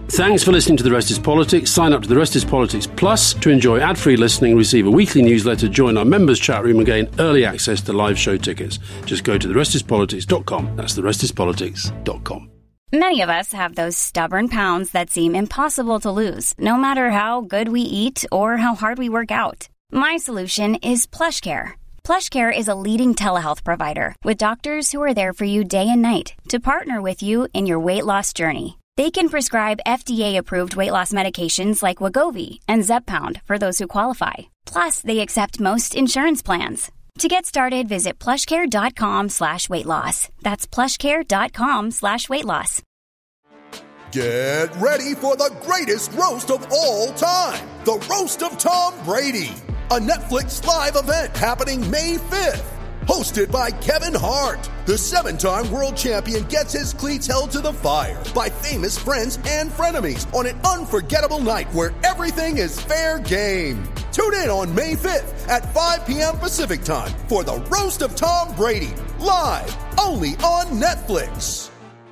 Thanks for listening to The Rest is Politics. Sign up to The Rest is Politics Plus to enjoy ad-free listening, receive a weekly newsletter, join our members' chat room and gain early access to live show tickets. Just go to therestispolitics.com. That's therestispolitics.com. Many of us have those stubborn pounds that seem impossible to lose, no matter how good we eat or how hard we work out. My solution is PlushCare. PlushCare is a leading telehealth provider with doctors who are there for you day and night to partner with you in your weight loss journey. They can prescribe FDA-approved weight loss medications like Wegovy and Zepbound for those who qualify. Plus, they accept most insurance plans. To get started, visit plushcare.com/weightloss. That's plushcare.com/weightloss. Get ready for the greatest roast of all time. The Roast of Tom Brady. A Netflix live event happening May 5th. Hosted by Kevin Hart. The 7-time world champion gets his cleats held to the fire by famous friends and frenemies on an unforgettable night where everything is fair game. Tune in on May 5th at 5 p.m. Pacific time for the Roast of Tom Brady. Live only on Netflix.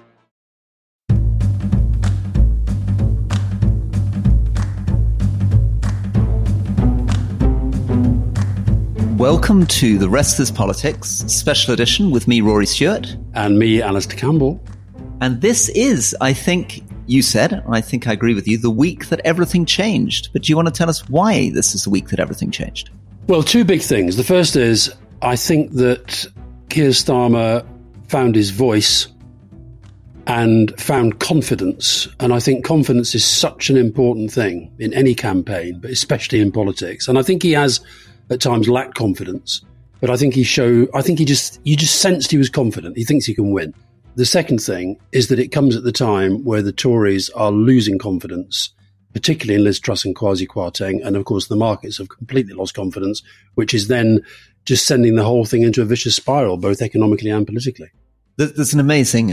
Welcome to The Rest is Politics, special edition with me, Rory Stewart. And me, Alistair Campbell. And this is, I think you said, I think I agree with you, the week that everything changed. But do you want to tell us why this is the week that everything changed? Well, two big things. The first is, I think that Keir Starmer found his voice and found confidence. And I think confidence is such an important thing in any campaign, but especially in politics. And I think he has at times lacked confidence, but I think you just sensed he was confident. He thinks he can win. The second thing is that it comes at the time where the Tories are losing confidence, particularly in Liz Truss and Kwasi Kwarteng. And of course, the markets have completely lost confidence, which is then just sending the whole thing into a vicious spiral, both economically and politically. There's an amazing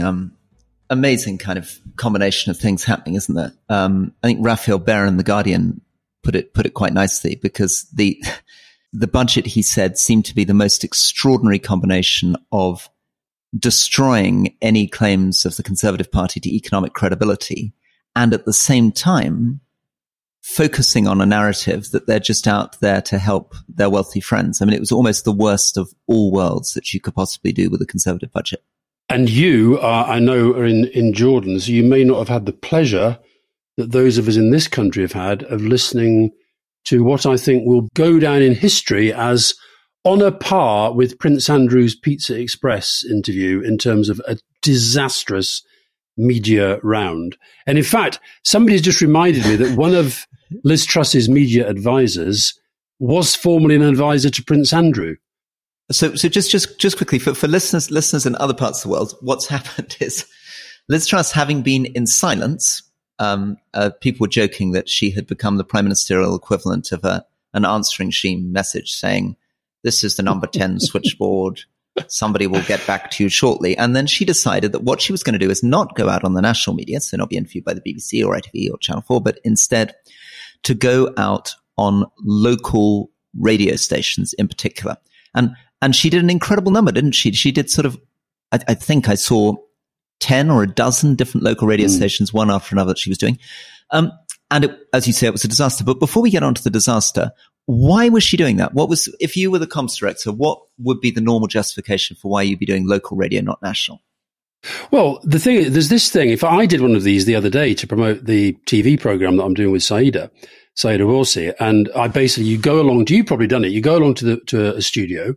kind of combination of things happening, isn't there? I think Raphael Baer in The Guardian put it quite nicely, because the budget, he said, seemed to be the most extraordinary combination of destroying any claims of the Conservative Party to economic credibility and at the same time focusing on a narrative that they're just out there to help their wealthy friends. I mean, it was almost the worst of all worlds that you could possibly do with a Conservative budget. And you, I know, are in Jordan, so you may not have had the pleasure that those of us in this country have had of listening to what I think will go down in history as on a par with Prince Andrew's Pizza Express interview in terms of a disastrous media round. And in fact, somebody's just reminded me that one of Liz Truss's media advisors was formerly an advisor to Prince Andrew. So just quickly for listeners in other parts of the world, what's happened is Liz Truss, having been in silence, people were joking that she had become the prime ministerial equivalent of an answering machine message saying, "This is the number 10 switchboard. Somebody will get back to you shortly." And then she decided that what she was going to do is not go out on the national media, so not be interviewed by the BBC or ITV or Channel 4, but instead to go out on local radio stations in particular. And she did an incredible number, didn't she? She did sort of, I think I saw 10 or a dozen different local radio stations, one after another, that she was doing. And as you say, it was a disaster. But before we get on to the disaster, why was she doing that? If you were the comms director, what would be the normal justification for why you'd be doing local radio, not national? Well, the thing is, there's this thing. If I did one of these the other day to promote the TV program that I'm doing with Saida Warsi, and you go along, you've probably done it. You go along to a studio,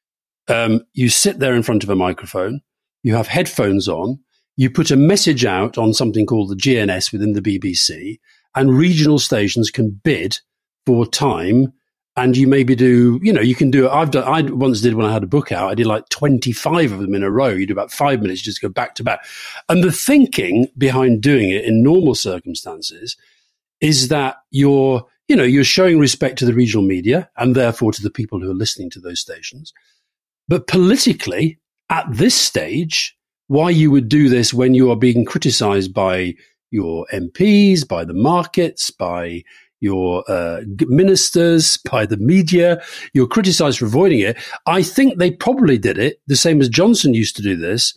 you sit there in front of a microphone, you have headphones on, you put a message out on something called the GNS within the BBC, and regional stations can bid for time. And you maybe you can do it. I once did when I had a book out, I did like 25 of them in a row. You do about 5 minutes, just go back to back. And the thinking behind doing it in normal circumstances is that you're showing respect to the regional media and therefore to the people who are listening to those stations. But politically, at this stage, why you would do this when you are being criticized by your MPs, by the markets, by your ministers, by the media, you're criticized for avoiding it. I think they probably did it the same as Johnson used to do this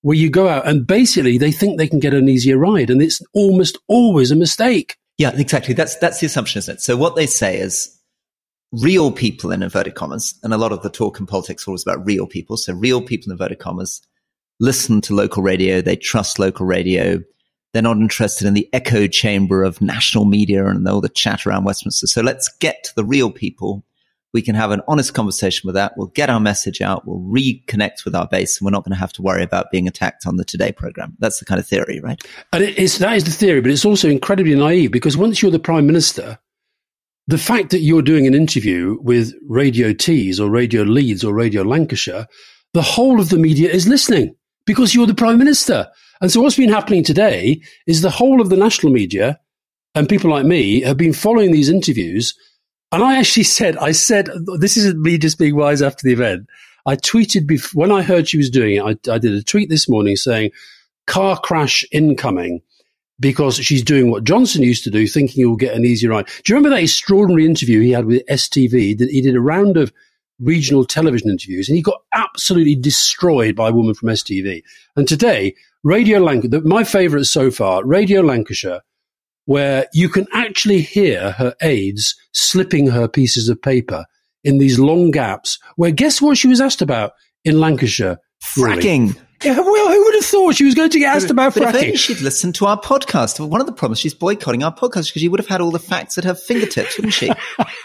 where you go out and basically they think they can get an easier ride, and it's almost always a mistake. Yeah, exactly. That's the assumption, isn't it? So what they say is real people in inverted commas, and a lot of the talk in politics is always about real people. So real people in inverted commas listen to local radio. They trust local radio. They're not interested in the echo chamber of national media and all the chat around Westminster. So let's get to the real people. We can have an honest conversation with that. We'll get our message out. We'll reconnect with our base, and we're not going to have to worry about being attacked on the Today program. That's the kind of theory, right? And that is the theory, but it's also incredibly naive, because once you're the Prime Minister, the fact that you're doing an interview with Radio Tees or Radio Leeds or Radio Lancashire, the whole of the media is listening because you're the Prime Minister. And so what's been happening today is the whole of the national media and people like me have been following these interviews. And I actually said, this isn't me just being wise after the event. I tweeted when I heard she was doing it, I did a tweet this morning saying, car crash incoming, because she's doing what Johnson used to do, thinking he'll get an easy ride. Do you remember that extraordinary interview he had with STV? He did a round of regional television interviews, and he got absolutely destroyed by a woman from STV. And today, Radio Lancashire, my favourite so far, Radio Lancashire, where you can actually hear her aides slipping her pieces of paper in these long gaps, where guess what she was asked about in Lancashire? Fracking. Really? Yeah, well, who would have thought she was going to get asked about fracking? If only she'd listened to our podcast. One of the problems, she's boycotting our podcast because she would have had all the facts at her fingertips, wouldn't she?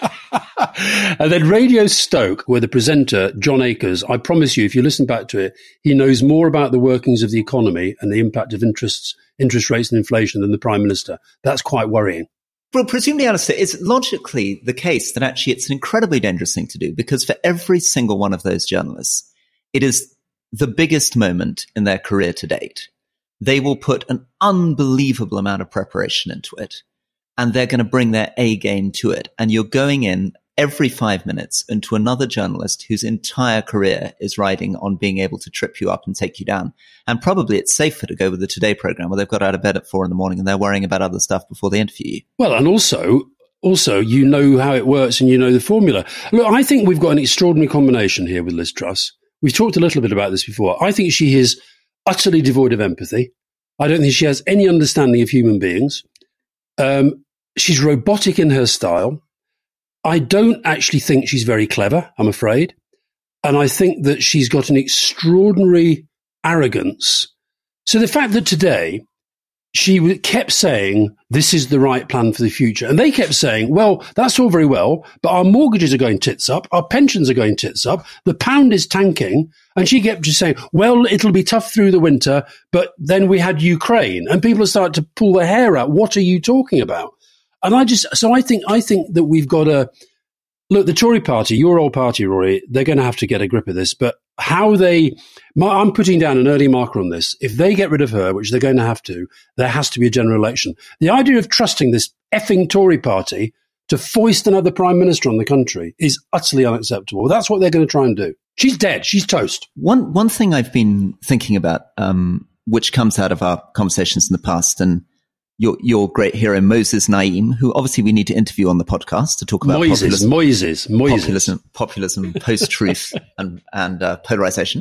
And then Radio Stoke, where the presenter, John Akers, I promise you, if you listen back to it, he knows more about the workings of the economy and the impact of interest rates and inflation than the Prime Minister. That's quite worrying. Well, presumably, Alistair, it's logically the case that actually it's an incredibly dangerous thing to do, because for every single one of those journalists, it is the biggest moment in their career to date. They will put an unbelievable amount of preparation into it, and they're going to bring their A game to it. And you're going in every 5 minutes into another journalist whose entire career is riding on being able to trip you up and take you down. And probably it's safer to go with the Today program, where they've got out of bed at 4 a.m. and they're worrying about other stuff before they interview you. Well, and also, you know how it works and you know the formula. Look, I think we've got an extraordinary combination here with Liz Truss. We've talked a little bit about this before. I think she is utterly devoid of empathy. I don't think she has any understanding of human beings. She's robotic in her style. I don't actually think she's very clever, I'm afraid. And I think that she's got an extraordinary arrogance. So the fact that today she kept saying, this is the right plan for the future. And they kept saying, well, that's all very well, but our mortgages are going tits up. Our pensions are going tits up. The pound is tanking. And she kept just saying, well, it'll be tough through the winter, but then we had Ukraine. And people started to pull their hair out. What are you talking about? And I think that we've got to look, the Tory party, your old party, Rory, they're going to have to get a grip of this. But I'm putting down an early marker on this. If they get rid of her, which they're going to have to, there has to be a general election. The idea of trusting this effing Tory party to foist another prime minister on the country is utterly unacceptable. That's what they're going to try and do. She's dead. She's toast. One thing I've been thinking about, which comes out of our conversations in the past, and your great hero, Moses Naim, who obviously we need to interview on the podcast to talk about populism, post-truth, and polarization.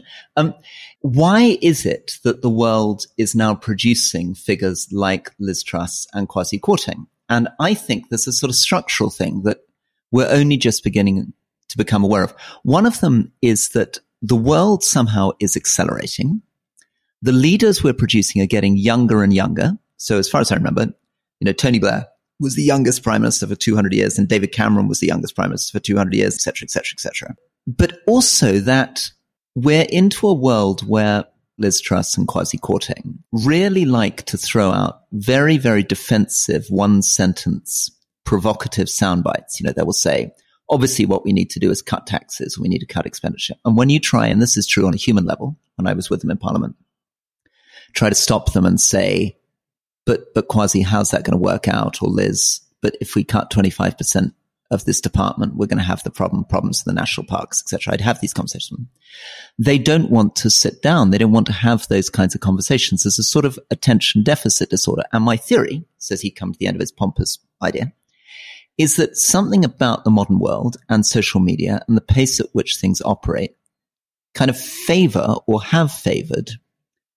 Why is it that the world is now producing figures like Liz Truss and Kwasi Kwarteng? And I think there's a sort of structural thing that we're only just beginning to become aware of. One of them is that the world somehow is accelerating. The leaders we're producing are getting younger and younger. So as far as I remember, Tony Blair was the youngest prime minister for 200 years, and David Cameron was the youngest prime minister for 200 years, et cetera, et cetera, et cetera. But also that we're into a world where Liz Truss and Kwasi Kwarteng really like to throw out very, very defensive, one-sentence, provocative sound bites. They will say, obviously what we need to do is cut taxes, we need to cut expenditure. And when you try, and this is true on a human level, when I was with them in Parliament, try to stop them and say, but Kwasi, how's that going to work out? Or Liz, but if we cut 25% of this department, we're going to have the problems in the national parks, etc. I'd have these conversations with them. They don't want to sit down. They don't want to have those kinds of conversations. There's a sort of attention deficit disorder. And my theory, says he come to the end of his pompous idea, is that something about the modern world and social media and the pace at which things operate kind of favor or have favored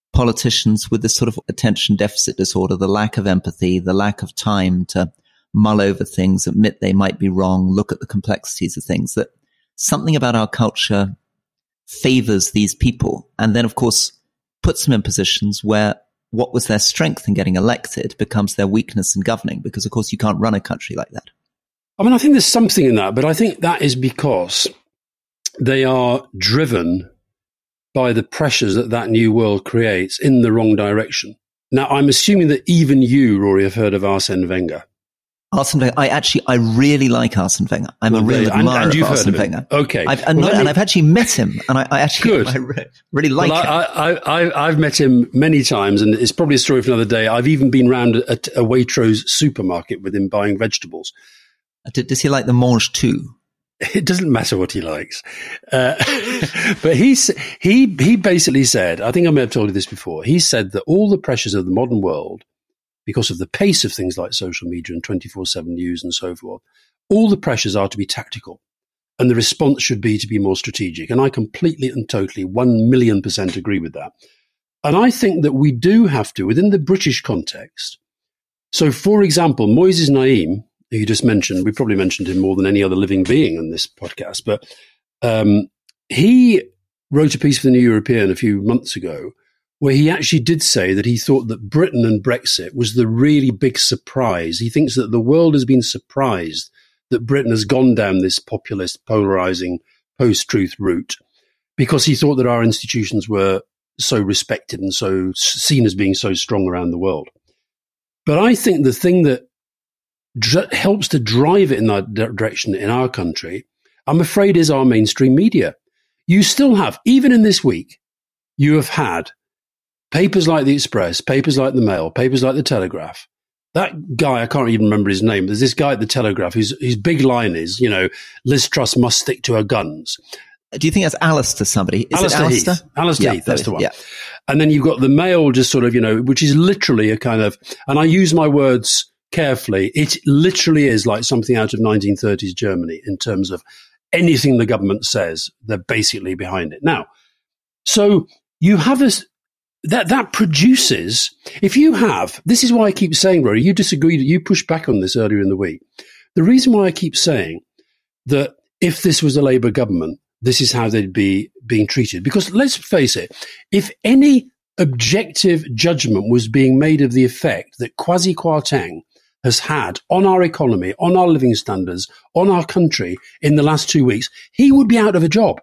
politicians with this sort of attention deficit disorder, the lack of empathy, the lack of time to mull over things, admit they might be wrong, look at the complexities of things, that something about our culture favors these people and then, of course, puts them in positions where what was their strength in getting elected becomes their weakness in governing, because, of course, you can't run a country like that. I mean, I think there's something in that, but I think that is because they are driven by the pressures that new world creates in the wrong direction. Now, I'm assuming that even you, Rory, have heard of Arsene Wenger. Arsene Wenger, I really like Arsene Wenger. I'm a real admirer of Arsene Wenger. Okay. And I've actually met him, and I actually really like him. I've met him many times, and it's probably a story for another day. I've even been round a Waitrose supermarket with him buying vegetables. Does he like the mange tout? It doesn't matter what he likes. But he basically said, I think I may have told you this before, he said that all the pressures of the modern world, because of the pace of things like social media and 24/7 news and so forth, all the pressures are to be tactical. And the response should be to be more strategic. And I completely and totally 1,000,000% agree with that. And I think that we do have to, within the British context. So, for example, Moises Naim, who you just mentioned, we probably mentioned him more than any other living being on this podcast, but he wrote a piece for the New European a few months ago where he actually did say that he thought that Britain and Brexit was the really big surprise. He thinks that the world has been surprised that Britain has gone down this populist, polarizing, post-truth route because he thought that our institutions were so respected and so seen as being so strong around the world. But I think the thing that helps to drive it in that direction in our country, I'm afraid, is our mainstream media. You still have, even in this week, you have had papers like the Express, papers like the Mail, papers like the Telegraph. That guy, I can't even remember his name. There's this guy at the Telegraph whose big line is, Liz Truss must stick to her guns. Do you think that's Alistair somebody? Is it Alistair? Alistair Heath, that's the one. Yeah. And then you've got the Mail just sort of, which is literally a kind of, and I use my words carefully, it literally is like something out of 1930s Germany in terms of anything the government says, they're basically behind it. Now, so you have that produces, if you have, this is why I keep saying, Rory, you disagreed, you pushed back on this earlier in the week. The reason why I keep saying that if this was a Labour government, this is how they'd be being treated. Because let's face it, if any objective judgment was being made of the effect that Kwasi Kwarteng has had on our economy, on our living standards, on our country in the last 2 weeks, he would be out of a job.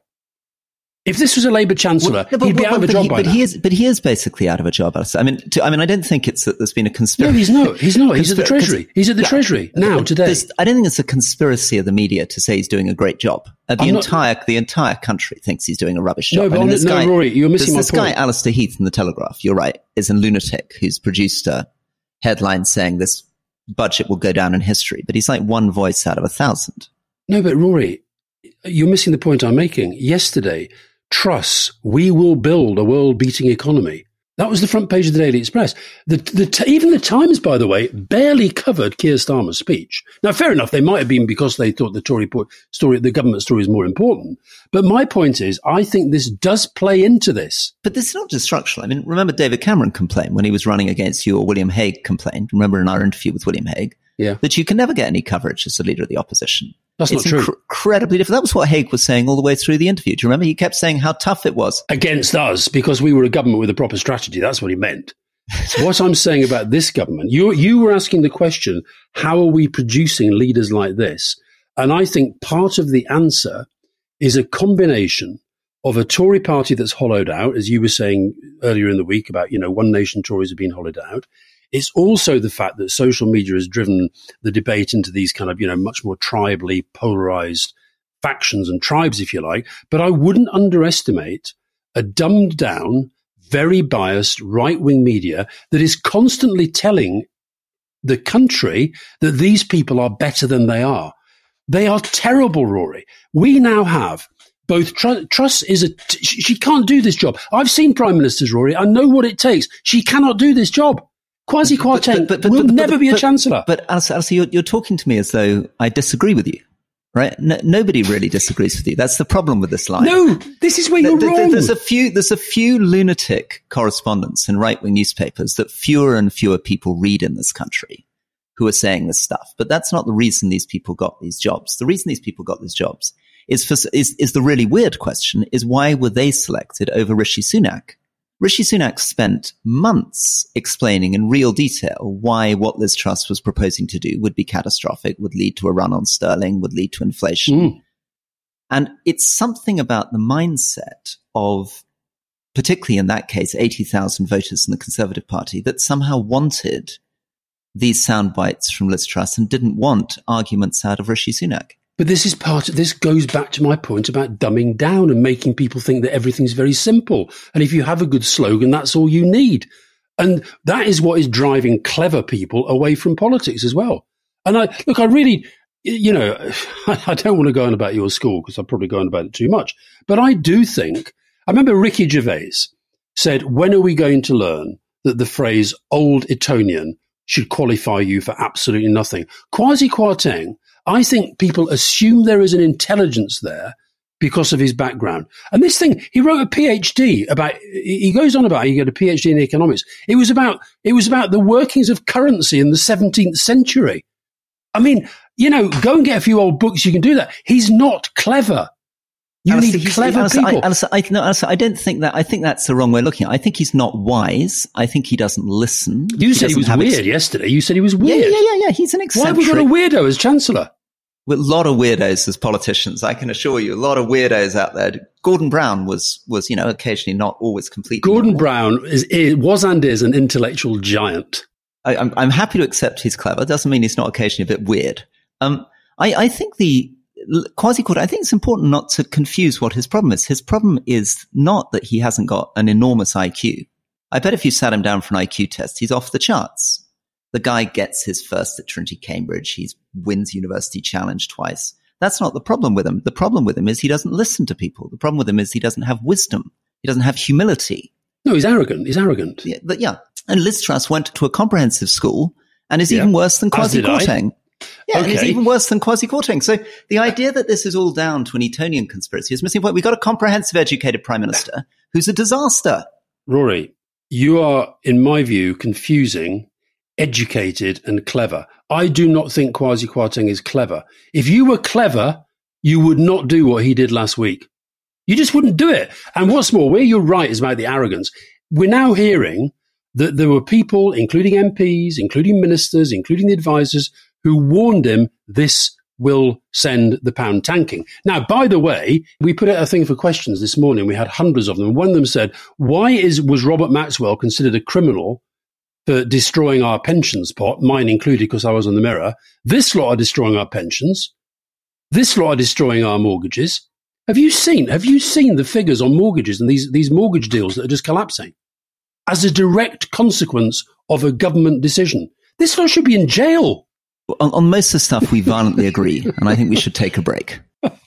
If this was a Labour Chancellor, he'd be out of a job by now. But he is basically out of a job. I mean, I don't think it's that there's been a conspiracy. No, he's not. He's at the Treasury. He's at the Treasury now, today. I don't think it's a conspiracy of the media to say he's doing a great job. The entire country thinks he's doing a rubbish job. No, Rory, you're missing my point. This guy, Alistair Heath in the Telegraph, you're right, is a lunatic who's produced a headline saying this budget will go down in history, but he's like one voice out of 1,000. No, but Rory, you're missing the point I'm making. Yesterday, Truss, we will build a world-beating economy. That was the front page of the Daily Express. Even the Times, by the way, barely covered Keir Starmer's speech. Now, fair enough, they might have been because they thought the government story is more important. But my point is, I think this does play into this. But this is not just structural. I mean, remember David Cameron complained when he was running against you, or William Hague complained, remember in our interview with William Hague, that you can never get any coverage as a leader of the opposition. That's not true. Incredibly different. That was what Hague was saying all the way through the interview. Do you remember? He kept saying how tough it was. Against us, because we were a government with a proper strategy. That's what he meant. What I'm saying about this government, you were asking the question, how are we producing leaders like this? And I think part of the answer is a combination of a Tory party that's hollowed out, as you were saying earlier in the week about, One Nation Tories have been hollowed out. It's also the fact that social media has driven the debate into these kind of, much more tribally polarized factions and tribes, if you like. But I wouldn't underestimate a dumbed down, very biased right-wing media that is constantly telling the country that these people are better than they are. They are terrible, Rory. We now have both Truss she can't do this job. I've seen prime ministers, Rory. I know what it takes. She cannot do this job. Kwasi Kwarteng will never be a chancellor. But Alistair, you're talking to me as though I disagree with you, right? Nobody really disagrees with you. That's the problem with this line. No, this is where you're wrong. There's a few lunatic correspondents in right-wing newspapers that fewer and fewer people read in this country who are saying this stuff. But that's not the reason these people got these jobs. The reason these people got these jobs is the really weird question, is why were they selected over Rishi Sunak? Rishi Sunak spent months explaining in real detail why what Liz Truss was proposing to do would be catastrophic, would lead to a run on sterling, would lead to inflation. And it's something about the mindset of, particularly in that case, 80,000 voters in the Conservative Party that somehow wanted these sound bites from Liz Truss and didn't want arguments out of Rishi Sunak. But this goes back to my point about dumbing down and making people think that everything's very simple. And if you have a good slogan, that's all you need. And that is what is driving clever people away from politics as well. And I really, I don't want to go on about your school because I'll probably go on about it too much. But I do think, I remember Ricky Gervais said, when are we going to learn that the phrase old Etonian should qualify you for absolutely nothing? Kwasi Kwarteng, I think people assume there is an intelligence there because of his background. And this thing, he wrote a PhD about, he goes on about, he got a PhD in economics. It was about the workings of currency in the 17th century. I mean, go and get a few old books. You can do that. He's not clever. You need clever people. I don't think that. I think that's the wrong way of looking at it. I think he's not wise. I think he doesn't listen. You said he was weird yesterday. You said he was weird. Yeah. He's an eccentric. Why have we got a weirdo as Chancellor? With a lot of weirdos as politicians, I can assure you, a lot of weirdos out there. Gordon Brown was occasionally not always completely. Gordon Brown was and is an intellectual giant. I'm happy to accept he's clever. Doesn't mean he's not occasionally a bit weird. I think Kwasi Kwarteng, I think it's important not to confuse what his problem is. His problem is not that he hasn't got an enormous IQ. I bet if you sat him down for an IQ test, he's off the charts. The guy gets his first at Trinity Cambridge. He wins University Challenge twice. That's not the problem with him. The problem with him is he doesn't listen to people. The problem with him is he doesn't have wisdom. He doesn't have humility. No, he's arrogant. Yeah. And Liz Truss went to a comprehensive school and is even worse than Kwasi Kwarteng. Yeah, and it's even worse than Kwasi Kwarteng. So the idea that this is all down to an Etonian conspiracy is missing a point. We've got a comprehensive, educated prime minister who's a disaster. Rory, you are, in my view, confusing educated and clever. I do not think Kwasi Kwarteng is clever. If you were clever, you would not do what he did last week. You just wouldn't do it. And what's more, where you're right is about the arrogance. We're now hearing that there were people, including MPs, including ministers, including the advisors, who warned him this will send the pound tanking. Now, by the way, we put out a thing for questions this morning. We had hundreds of them. One of them said, why was Robert Maxwell considered a criminal for destroying our pensions pot, mine included because I was on the Mirror? This lot are destroying our pensions. This lot are destroying our mortgages. Have you seen the figures on mortgages and these mortgage deals that are just collapsing as a direct consequence of a government decision? This lot should be in jail. On most of the stuff, we violently agree, and I think we should take a break.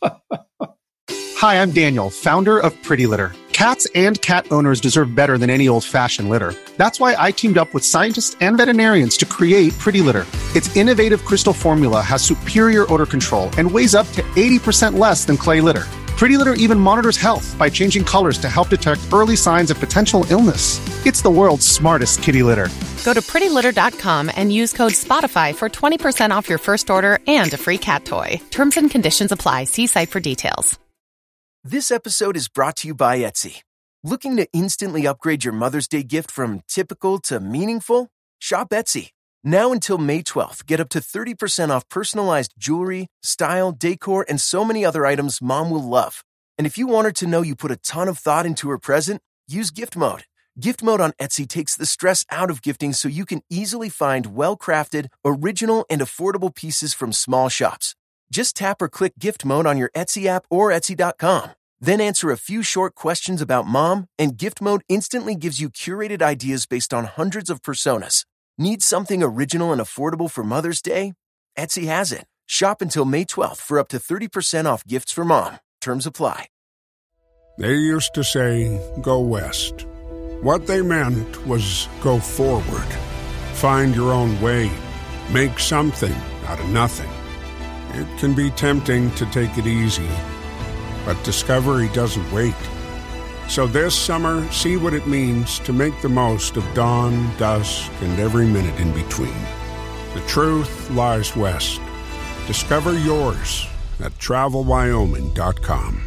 Hi, I'm Daniel, founder of Pretty Litter. Cats and cat owners deserve better than any old-fashioned litter. That's why I teamed up with scientists and veterinarians to create Pretty Litter. Its innovative crystal formula has superior odor control and weighs up to 80% less than clay litter. Pretty Litter even monitors health by changing colors to help detect early signs of potential illness. It's the world's smartest kitty litter. Go to prettylitter.com and use code SPOTIFY for 20% off your first order and a free cat toy. Terms and conditions apply. See site for details. This episode is brought to you by Etsy. Looking to instantly upgrade your Mother's Day gift from typical to meaningful? Shop Etsy. Now until May 12th, get up to 30% off personalized jewelry, style, decor, and so many other items Mom will love. And if you want her to know you put a ton of thought into her present, use Gift Mode. Gift Mode on Etsy takes the stress out of gifting so you can easily find well-crafted, original, and affordable pieces from small shops. Just tap or click Gift Mode on your Etsy app or Etsy.com. Then answer a few short questions about Mom, and Gift Mode instantly gives you curated ideas based on hundreds of personas. Need something original and affordable for Mother's Day? Etsy has it. Shop until May 12th for up to 30% off gifts for Mom. Terms apply. They used to say, go west. What they meant was go forward. Find your own way. Make something out of nothing. It can be tempting to take it easy, but discovery doesn't wait. So this summer, see what it means to make the most of dawn, dusk, and every minute in between. The truth lies west. Discover yours at TravelWyoming.com.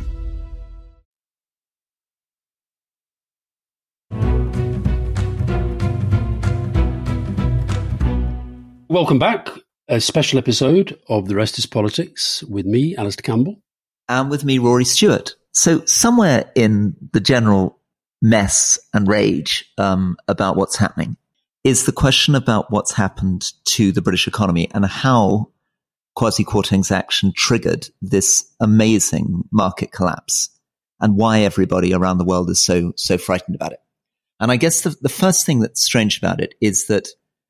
Welcome back. A special episode of The Rest is Politics with me, Alistair Campbell. And with me, Rory Stewart. So somewhere in the general mess and rage about what's happening is the question about what's happened to the British economy and how Kwasi Kwarteng's action triggered this amazing market collapse and why everybody around the world is so frightened about it. And I guess the first thing that's strange about it is that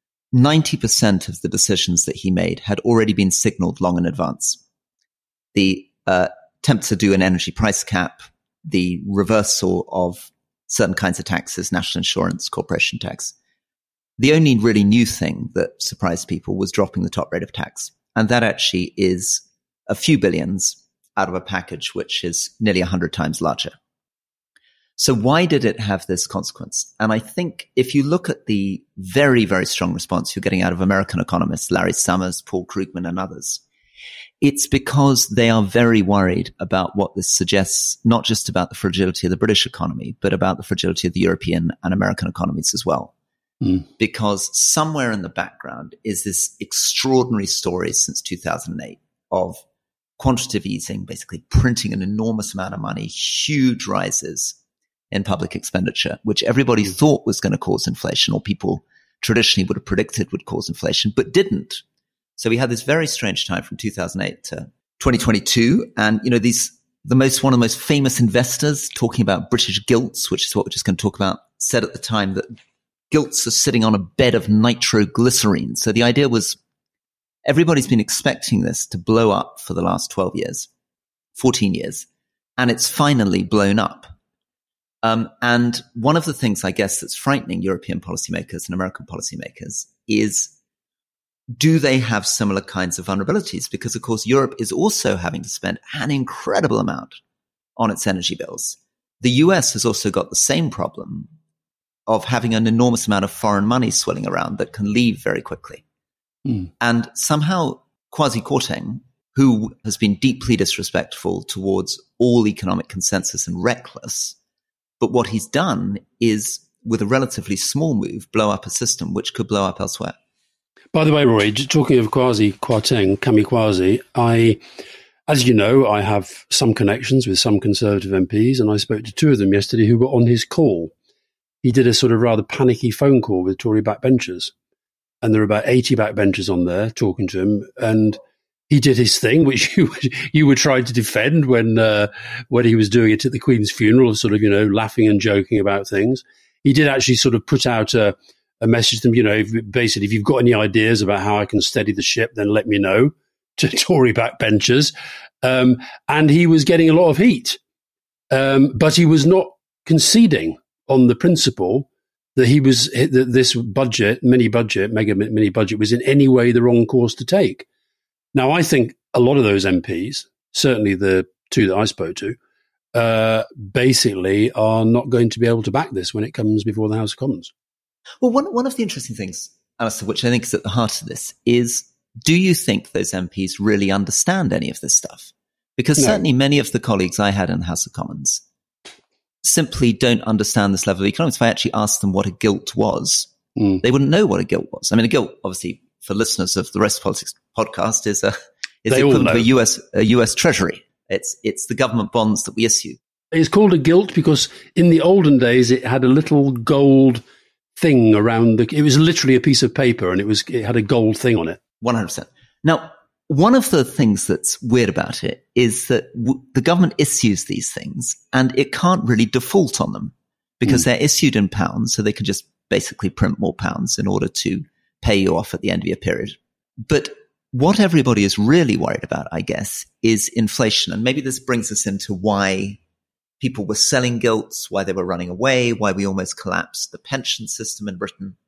90% of the decisions that he made had already been signaled long in advance. The attempt to do an energy price cap, the reversal of certain kinds of taxes, national insurance, corporation tax. The only really new thing that surprised people was dropping the top rate of tax. And that actually is a few billions out of a package which is nearly 100 times larger. So why did it have this consequence? And I think if you look at the very, very strong response you're getting out of American economists, Larry Summers, Paul Krugman, and others, it's because they are very worried about what this suggests, not just about the fragility of the British economy, but about the fragility of the European and American economies as well. Because somewhere in the background is this extraordinary story since 2008 of quantitative easing, basically printing an enormous amount of money, huge rises in public expenditure, which everybody thought was going to cause inflation, or people traditionally would have predicted would cause inflation, but didn't. So we had this very strange time from 2008 to 2022. And, you know, one of the most famous investors talking about British gilts, which is what we're just going to talk about, said at the time that gilts are sitting on a bed of nitroglycerine. So the idea was everybody's been expecting this to blow up for the last 12 years, 14 years, and it's finally blown up. And one of the things, I guess, that's frightening European policymakers and American policymakers is, do they have similar kinds of vulnerabilities? Because, of course, Europe is also having to spend an incredible amount on its energy bills. The US has also got the same problem of having an enormous amount of foreign money swirling around that can leave very quickly. And somehow Kwasi Kwarteng, who has been deeply disrespectful towards all economic consensus and reckless, but what he's done is, with a relatively small move, blow up a system which could blow up elsewhere. By the way, Rory, talking of Kwasi Kwarteng, Kami Kwasi, as you know, I have some connections with some Conservative MPs, and I spoke to two of them yesterday who were on his call. He did a sort of rather panicky phone call with Tory backbenchers, and there were about 80 backbenchers on there talking to him, and he did his thing, which you were trying to defend when he was doing it at the Queen's funeral, sort of, you know, laughing and joking about things. He did actually sort of put out a message to them, you know, basically, if you've got any ideas about how I can steady the ship, then let me know, to Tory backbenchers. And he was getting a lot of heat. But he was not conceding on the principle that this mega mini budget was in any way the wrong course to take. Now, I think a lot of those MPs, certainly the two that I spoke to, basically are not going to be able to back this when it comes before the House of Commons. Well, one of the interesting things, Alistair, which I think is at the heart of this, is, do you think those MPs really understand any of this stuff? Because certainly many of the colleagues I had in the House of Commons simply don't understand this level of economics. If I actually asked them what a gilt was, they wouldn't know what a gilt was. I mean, a gilt, obviously, for listeners of the Rest of Politics podcast, is equivalent to a US Treasury. It's the government bonds that we issue. It's called a gilt because in the olden days it had a little gold thing around it was literally a piece of paper, and it had a gold thing on it. 100%. Now, one of the things that's weird about it is that the government issues these things and it can't really default on them because they're issued in pounds, so they can just basically print more pounds in order to pay you off at the end of your period. But what everybody is really worried about, I guess, is inflation. And maybe this brings us into why people were selling gilts, why they were running away, why we almost collapsed the pension system in Britain.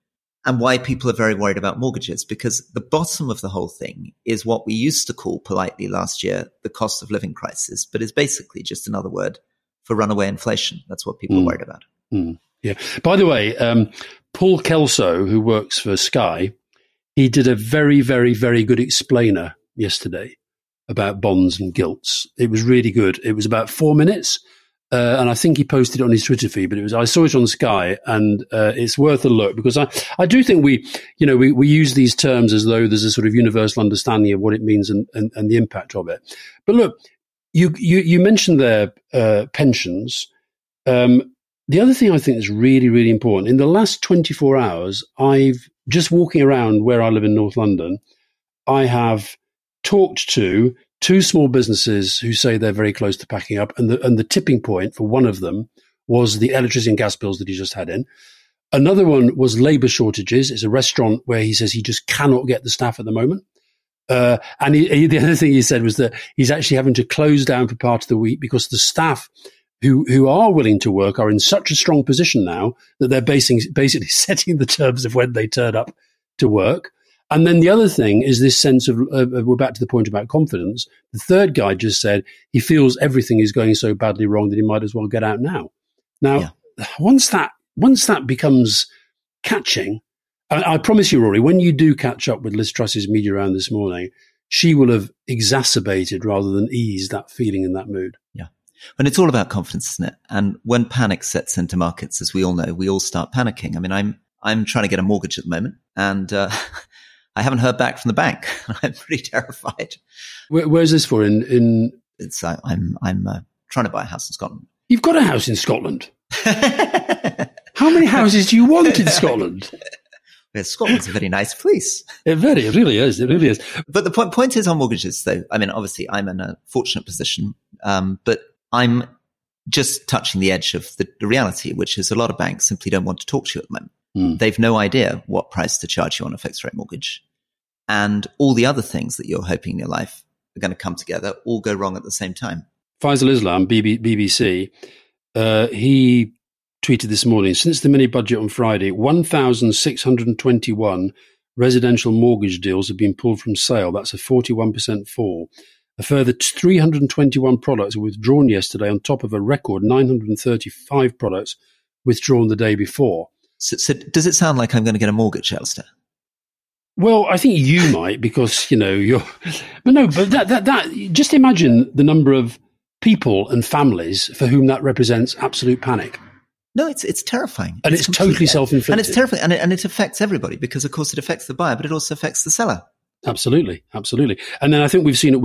and why people are very worried about mortgages, because the bottom of the whole thing is what we used to call politely last year the cost of living crisis, but is basically just another word for runaway inflation. That's what people are worried about. Yeah. By the way, Paul Kelso, who works for Sky, he did a very, very, very good explainer yesterday about bonds and gilts. It was really good. It was about 4 minutes. And I think he posted it on his Twitter feed, but I saw it on Sky, and it's worth a look, because I do think we use these terms as though there's a sort of universal understanding of what it means and the impact of it. But look, you mentioned there pensions. The other thing I think is really, really important, in the last 24 hours, I've just walking around where I live in North London, I have talked to 2 small businesses who say they're very close to packing up. And the tipping point for one of them was the electricity and gas bills that he just had in. Another one was labour shortages. It's a restaurant where he says he just cannot get the staff at the moment. And the other thing he said was that he's actually having to close down for part of the week because the staff who are willing to work are in such a strong position now that they're basically setting the terms of when they turn up to work. And then the other thing is this sense of we're back to the point about confidence. The third guy just said he feels everything is going so badly wrong that he might as well get out now. Now, once that becomes catching, I promise you, Rory, when you do catch up with Liz Truss's media round this morning, she will have exacerbated rather than eased that feeling and that mood. Yeah. And it's all about confidence, isn't it? And when panic sets into markets, as we all know, we all start panicking. I mean, I'm trying to get a mortgage at the moment, and I haven't heard back from the bank. I'm pretty terrified. Where's this for? I'm trying to buy a house in Scotland. You've got a house in Scotland. How many houses do you want in Scotland? Well, Scotland's a very nice place. It really is. It really is. But the point is on mortgages, though. I mean, obviously, I'm in a fortunate position, but I'm just touching the edge of the reality, which is a lot of banks simply don't want to talk to you at the moment. They've no idea what price to charge you on a fixed rate mortgage. And all the other things that you're hoping in your life are going to come together all go wrong at the same time. Faisal Islam, BBC, he tweeted this morning, since the mini budget on Friday, 1,621 residential mortgage deals have been pulled from sale. That's a 41% fall. A further 321 products were withdrawn yesterday on top of a record 935 products withdrawn the day before. So does it sound like I'm going to get a mortgage, Alistair? Well, I think you might, because, you're, but no, but that, just imagine the number of people and families for whom that represents absolute panic. No, it's terrifying. And it's totally self-inflicted. And it's terrifying. And it affects everybody, because of course it affects the buyer, but it also affects the seller. Absolutely. And then I think we're seeing a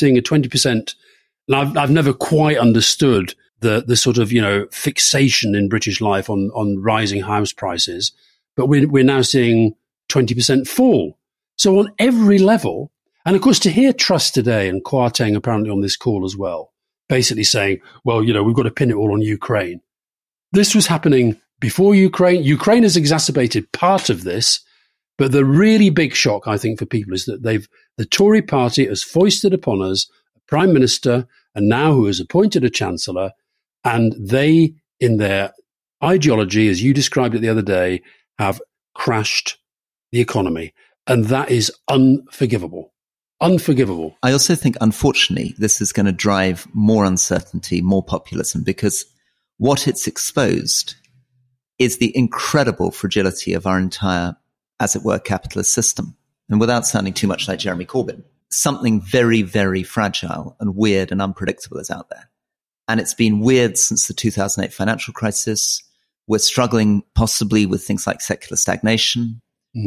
20%. And I've never quite understood the sort of, fixation in British life on rising house prices, but we're now seeing 20% fall. So on every level, and of course to hear Truss today and Kwarteng apparently on this call as well, basically saying, well, we've got to pin it all on Ukraine. This was happening before Ukraine. Ukraine has exacerbated part of this, but the really big shock, I think, for people is that the Tory party has foisted upon us a prime minister, and now who has appointed a chancellor, and they, in their ideology, as you described it the other day, have crashed the economy. And that is unforgivable. Unforgivable. I also think, unfortunately, this is going to drive more uncertainty, more populism, because what it's exposed is the incredible fragility of our entire, as it were, capitalist system. And without sounding too much like Jeremy Corbyn, something very, very fragile and weird and unpredictable is out there. And it's been weird since the 2008 financial crisis. We're struggling possibly with things like secular stagnation.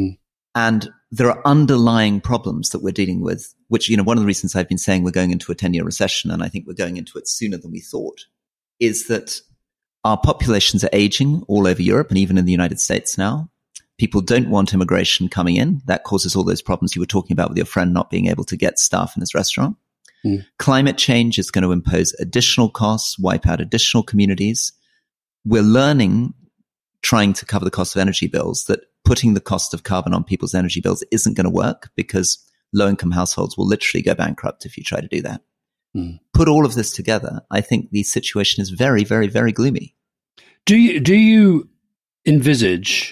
And there are underlying problems that we're dealing with, which, one of the reasons I've been saying we're going into a 10-year recession, and I think we're going into it sooner than we thought, is that our populations are aging all over Europe and even in the United States now. People don't want immigration coming in. That causes all those problems you were talking about with your friend not being able to get staff in his restaurant. Climate change is going to impose additional costs, wipe out additional communities. We're learning, trying to cover the cost of energy bills, that putting the cost of carbon on people's energy bills isn't going to work, because low-income households will literally go bankrupt if you try to do that. Put all of this together, I think the situation is very, very, very gloomy. Do you envisage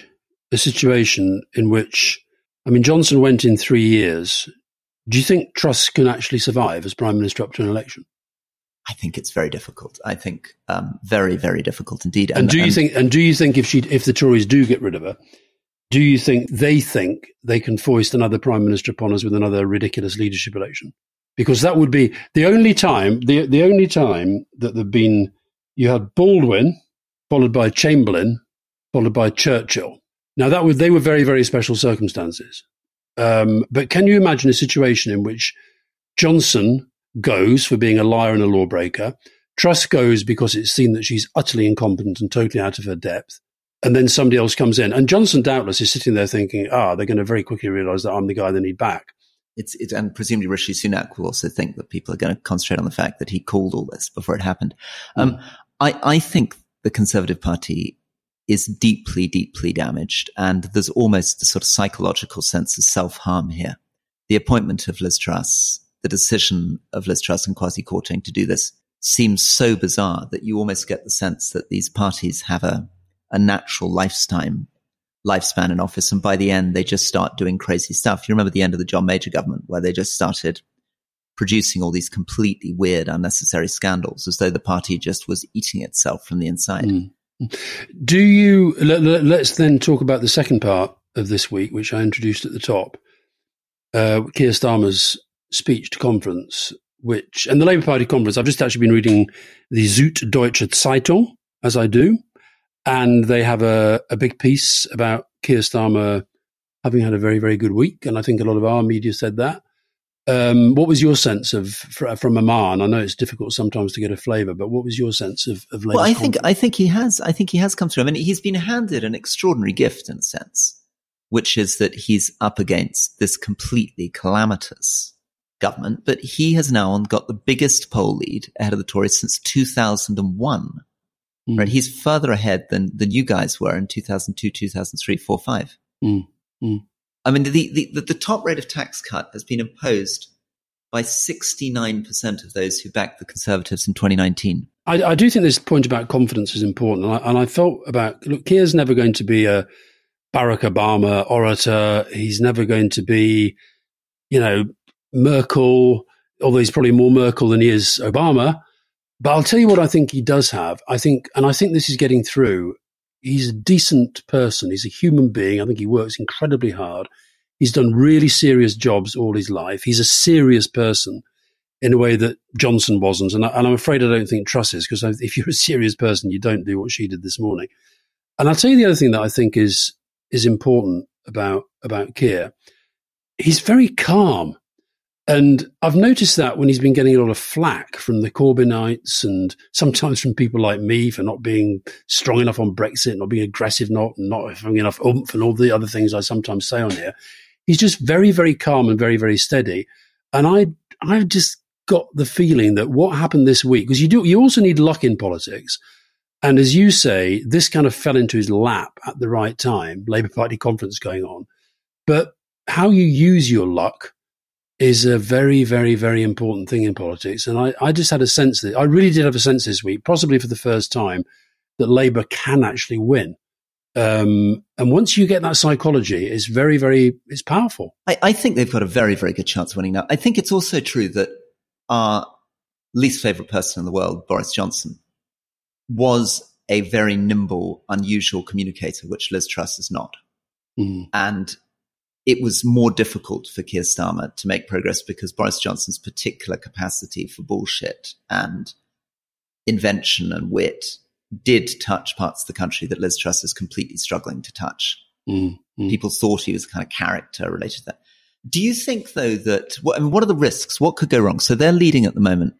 a situation in which, I mean, Johnson went in 3 years. Do you think Truss can actually survive as Prime Minister up to an election? I think it's very difficult. I think very, very difficult indeed. And do you think if the Tories do get rid of her, do you think they can foist another Prime Minister upon us with another ridiculous leadership election? Because that would be the only time that there've been, you had Baldwin, followed by Chamberlain, followed by Churchill. Now they were very, very special circumstances. But can you imagine a situation in which Johnson goes for being a liar and a lawbreaker, Truss goes because it's seen that she's utterly incompetent and totally out of her depth, and then somebody else comes in, and Johnson doubtless is sitting there thinking, they're going to very quickly realise that I'm the guy they need back. And presumably Rishi Sunak will also think that people are going to concentrate on the fact that he called all this before it happened. I think the Conservative Party is deeply, deeply damaged, and there's almost a sort of psychological sense of self-harm here. The appointment of Liz Truss, the decision of Liz Truss and Kwasi Kwarteng to do this seems so bizarre that you almost get the sense that these parties have a natural lifespan in office, and by the end they just start doing crazy stuff. You remember the end of the John Major government, where they just started producing all these completely weird, unnecessary scandals, as though the party just was eating itself from the inside. Let's then talk about the second part of this week, which I introduced at the top, Keir Starmer's speech to conference, and the Labour Party conference. I've just actually been reading the Süddeutsche Zeitung, as I do, and they have a big piece about Keir Starmer having had a very, very good week, and I think a lot of our media said that. What was your sense from Amman? I know it's difficult sometimes to get a flavour, but what was your sense of Labour's Well, I think he has come through. I mean, he's been handed an extraordinary gift in a sense, which is that he's up against this completely calamitous government, but he has now got the biggest poll lead ahead of the Tories since 2001. Right? He's further ahead than you guys were in 2002, 2003, 4, 5. I mean, the top rate of tax cut has been imposed by 69% of those who backed the Conservatives in 2019. I do think this point about confidence is important. And I felt look, Keir's never going to be a Barack Obama orator. He's never going to be, Merkel, although he's probably more Merkel than he is Obama. But I'll tell you what I think he does have. I think this is getting through. He's a decent person. He's a human being. I think he works incredibly hard. He's done really serious jobs all his life. He's a serious person in a way that Johnson wasn't. And I'm afraid I don't think Truss is, because if you're a serious person, you don't do what she did this morning. And I'll tell you the other thing that I think is important about Keir. He's very calm. And I've noticed that when he's been getting a lot of flack from the Corbynites and sometimes from people like me for not being strong enough on Brexit, not being aggressive, not having enough oomph and all the other things I sometimes say on here, he's just very, very calm and very, very steady. And I've just got the feeling that what happened this week, because you also need luck in politics. And as you say, this kind of fell into his lap at the right time, Labour Party conference going on. But how you use your luck is a very, very, very important thing in politics. And I just had a sense I really did have a sense this week, possibly for the first time, that Labour can actually win. And once you get that psychology, it's very, very, it's powerful. I think they've got a very, very good chance of winning now. I think it's also true that our least favourite person in the world, Boris Johnson, was a very nimble, unusual communicator, which Liz Truss is not. And it was more difficult for Keir Starmer to make progress because Boris Johnson's particular capacity for bullshit and invention and wit did touch parts of the country that Liz Truss is completely struggling to touch. People thought he was kind of character related to that. Do you think, though, that what are the risks? What could go wrong? So they're leading at the moment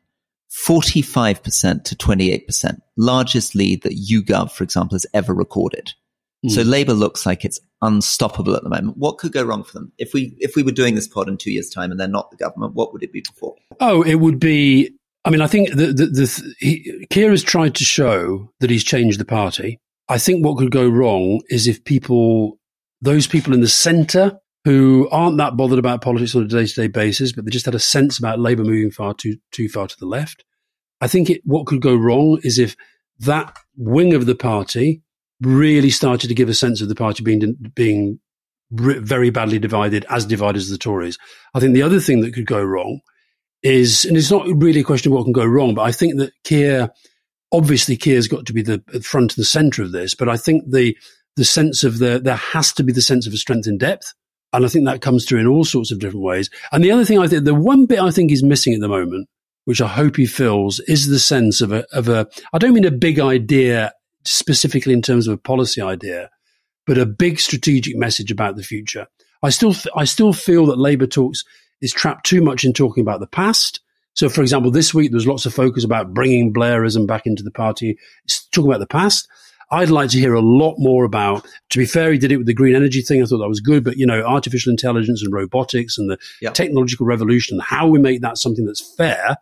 45% to 28%, largest lead that YouGov, for example, has ever recorded. So Labour looks like it's unstoppable at the moment. What could go wrong for them? If we were doing this pod in 2 years' time and they're not the government, what would it be before? Oh, it would be, I mean, I think Keir has tried to show that he's changed the party. I think what could go wrong is if those people in the centre who aren't that bothered about politics on a day-to-day basis, but they just had a sense about Labour moving too far to the left. I think what could go wrong is if that wing of the party really started to give a sense of the party being very badly divided as the Tories. I think the other thing that could go wrong is, and it's not really a question of what can go wrong, but I think that Keir's got to be the front and the centre of this, but I think the sense of there has to be the sense of a strength in depth. And I think that comes through in all sorts of different ways. And the other thing the one bit I think is missing at the moment, which I hope he fills, is the sense of a, I don't mean a big idea specifically in terms of a policy idea, but a big strategic message about the future. I still feel that Labour is trapped too much in talking about the past. So, for example, this week there was lots of focus about bringing Blairism back into the party. It's talking about the past. I'd like to hear a lot more about, to be fair, he did it with the green energy thing. I thought that was good, but, artificial intelligence and robotics and the technological revolution and how we make that something that's fair.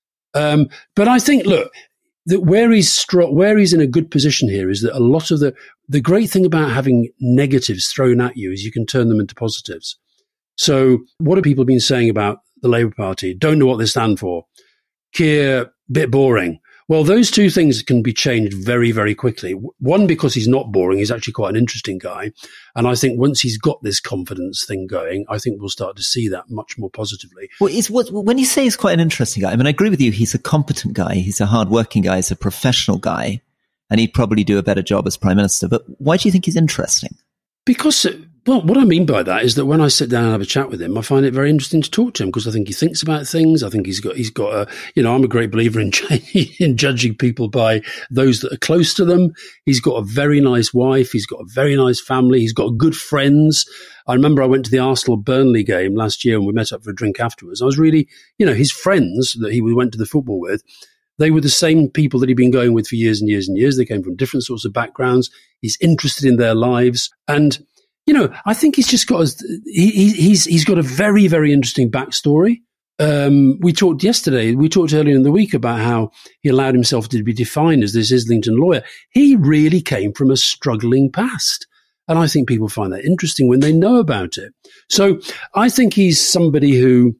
But I think, look, that where he's in a good position here is that a lot of the great thing about having negatives thrown at you is you can turn them into positives. So what have people been saying about the Labour Party? Don't know what they stand for. Keir, bit boring. Well, those two things can be changed very, very quickly. One, because he's not boring. He's actually quite an interesting guy. And I think once he's got this confidence thing going, I think we'll start to see that much more positively. Well, when you say he's quite an interesting guy, I mean, I agree with you. He's a competent guy. He's a hardworking guy. He's a professional guy. And he'd probably do a better job as Prime Minister. But why do you think he's interesting? Because, well, what I mean by that is that when I sit down and have a chat with him, I find it very interesting to talk to him because I think he thinks about things. I think he's got I'm a great believer in judging people by those that are close to them. He's got a very nice wife. He's got a very nice family. He's got good friends. I remember I went to the Arsenal-Burnley game last year and we met up for a drink afterwards. I was really, his friends that he went to the football with, they were the same people that he'd been going with for years and years and years. They came from different sorts of backgrounds. He's interested in their lives. And, I think he's just got he's got a very, very interesting backstory. We talked earlier in the week about how he allowed himself to be defined as this Islington lawyer. He really came from a struggling past. And I think people find that interesting when they know about it. So I think he's somebody who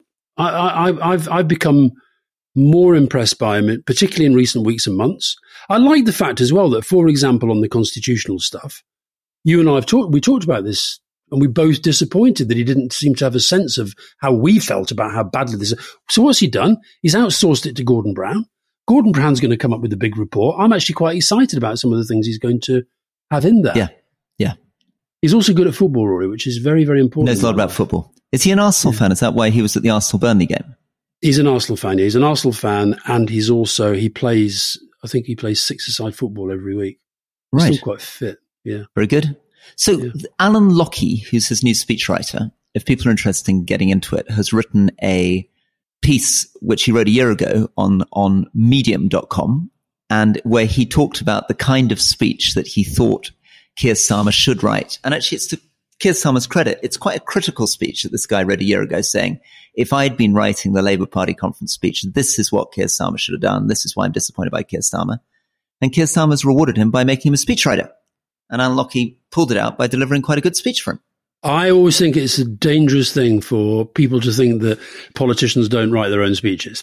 I've become more impressed by him, particularly in recent weeks and months. I like the fact as well that, for example, on the constitutional stuff, you and I we talked about this, and we both disappointed that he didn't seem to have a sense of how we felt about how badly this is. So what's he done? He's outsourced it to Gordon Brown. Gordon Brown's going to come up with a big report. I'm actually quite excited about some of the things he's going to have in there. Yeah. He's also good at football, Rory, which is very, very important. He knows a lot about football. Is he an Arsenal fan? Is that why he was at the Arsenal-Burnley game? He's an Arsenal fan. He's an Arsenal fan, and he plays 6-a-side football every week. He's still quite fit. Yeah. Very good. So Alan Lockie, who's his new speechwriter, if people are interested in getting into it, has written a piece which he wrote a year ago on medium.com, and where he talked about the kind of speech that he thought Keir Starmer should write. And actually, it's to Keir Starmer's credit, it's quite a critical speech that this guy read a year ago saying, if I'd been writing the Labour Party conference speech, this is what Keir Starmer should have done. This is why I'm disappointed by Keir Starmer. And Keir Starmer's rewarded him by making him a speechwriter. And Alan Lockie pulled it out by delivering quite a good speech for him. I always think it's a dangerous thing for people to think that politicians don't write their own speeches.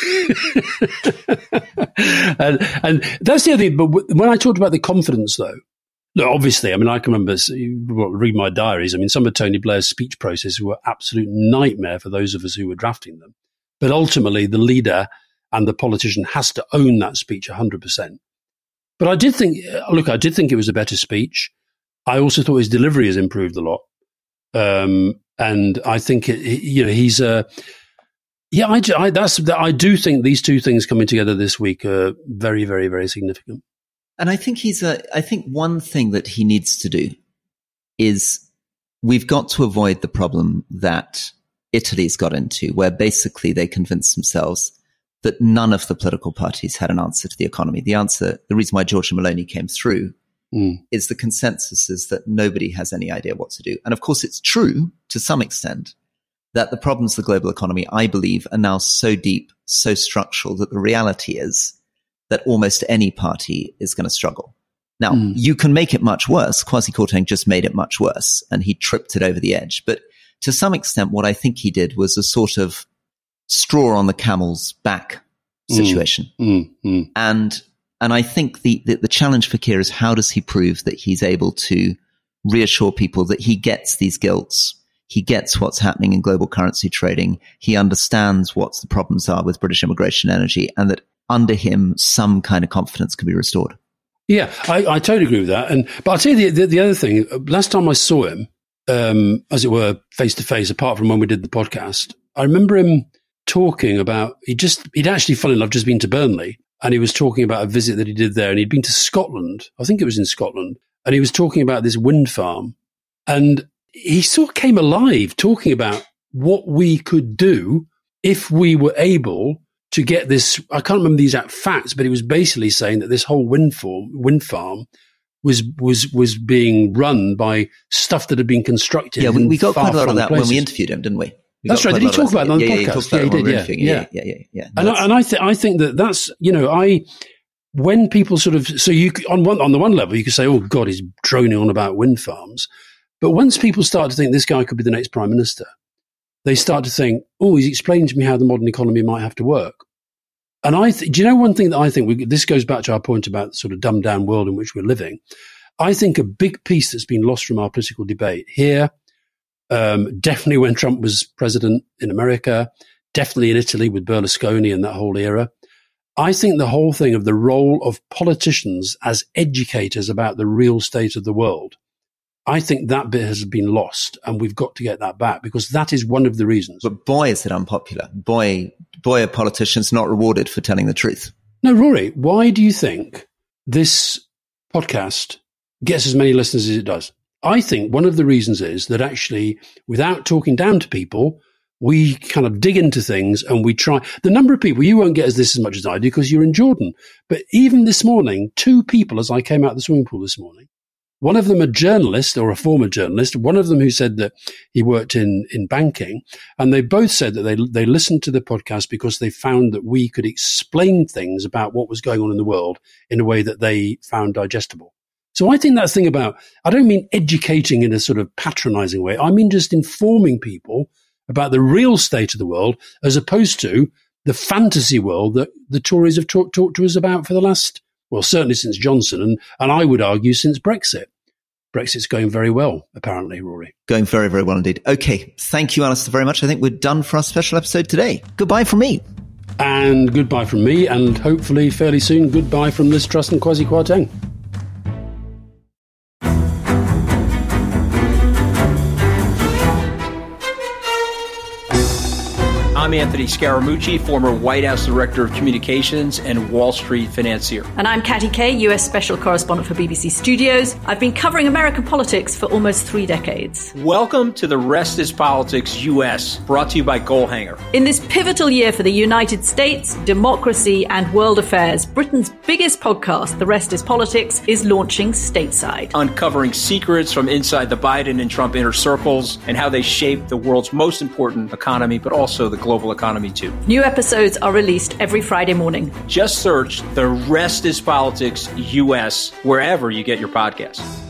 and that's the other thing. But when I talked about the confidence, though, look, obviously, I mean, I can remember, read my diaries. I mean, some of Tony Blair's speech processes were absolute nightmare for those of us who were drafting them. But ultimately, the leader and the politician has to own that speech 100%. But I did think it was a better speech. I also thought his delivery has improved a lot. And I think, he's I do think these two things coming together this week are very, very, very significant. And I think I think one thing that he needs to do is we've got to avoid the problem that Italy's got into, where basically they convinced themselves that none of the political parties had an answer to the economy. The reason why Giorgia Meloni came through is the consensus is that nobody has any idea what to do. And of course, it's true to some extent that the problems of the global economy, I believe, are now so deep, so structural that the reality is that almost any party is going to struggle. Now, you can make it much worse. Kwasi Kwarteng just made it much worse, and he tripped it over the edge. But to some extent, what I think he did was a sort of straw on the camel's back situation. And And I think the challenge for Keir is how does he prove that he's able to reassure people that he gets these gilts, he gets what's happening in global currency trading, he understands what the problems are with British immigration energy, and that under him some kind of confidence can be restored. Yeah, I totally agree with that. But I'll tell you the other thing. Last time I saw him, as it were, face to face, apart from when we did the podcast, I remember him talking about, he'd actually, funny enough, just been to Burnley, and he was talking about a visit that he did there, and he'd been to Scotland. I think it was in Scotland. And he was talking about this wind farm, and he sort of came alive talking about what we could do if we were able to get this. I can't remember the exact facts, but he was basically saying that this whole wind farm was being run by stuff that had been constructed. Yeah, we got quite a lot of that places. when we interviewed him, didn't we? That's right. Did he talk about it on the podcast? Yeah, he did. Yeah. And I think that's, when people sort of, so you on the one level you could say, oh God, he's droning on about wind farms, but once people start to think this guy could be the next prime minister, they start to think, oh, he's explaining to me how the modern economy might have to work. And do you know one thing that I think, this goes back to our point about the sort of dumbed down world in which we're living. I think a big piece that's been lost from our political debate here, definitely when Trump was president in America, definitely in Italy with Berlusconi and that whole era. I think the whole thing of the role of politicians as educators about the real state of the world, I think that bit has been lost, and we've got to get that back, because that is one of the reasons. But boy, is it unpopular. Boy are politicians not rewarded for telling the truth. No, Rory, why do you think this podcast gets as many listeners as it does? I think one of the reasons is that actually, without talking down to people, we kind of dig into things and we try. The number of people, you won't get this as much as I do because you're in Jordan. But even this morning, 2 people, as I came out of the swimming pool this morning, one of them a journalist or a former journalist, one of them who said that he worked in banking, and they both said that they listened to the podcast because they found that we could explain things about what was going on in the world in a way that they found digestible. So I think that thing about, I don't mean educating in a sort of patronizing way. I mean just informing people about the real state of the world, as opposed to the fantasy world that the Tories have talked to us about for the last, well, certainly since Johnson, and I would argue since Brexit. Brexit's going very well, apparently, Rory. Going very, very well indeed. Okay, thank you, Alistair, very much. I think we're done for our special episode today. Goodbye from me. And goodbye from me, and hopefully fairly soon, goodbye from Liz Truss and Kwasi Kwarteng. I'm Anthony Scaramucci, former White House Director of Communications and Wall Street financier. And I'm Katty Kay, US Special Correspondent for BBC Studios. I've been covering American politics for almost 3 decades. Welcome to The Rest is Politics US, brought to you by Goalhanger. In this pivotal year for the United States, democracy and world affairs, Britain's biggest podcast, The Rest is Politics, is launching stateside. Uncovering secrets from inside the Biden and Trump inner circles and how they shape the world's most important economy, but also the global economy too. New episodes are released every Friday morning. Just search The Rest is Politics US wherever you get your podcasts.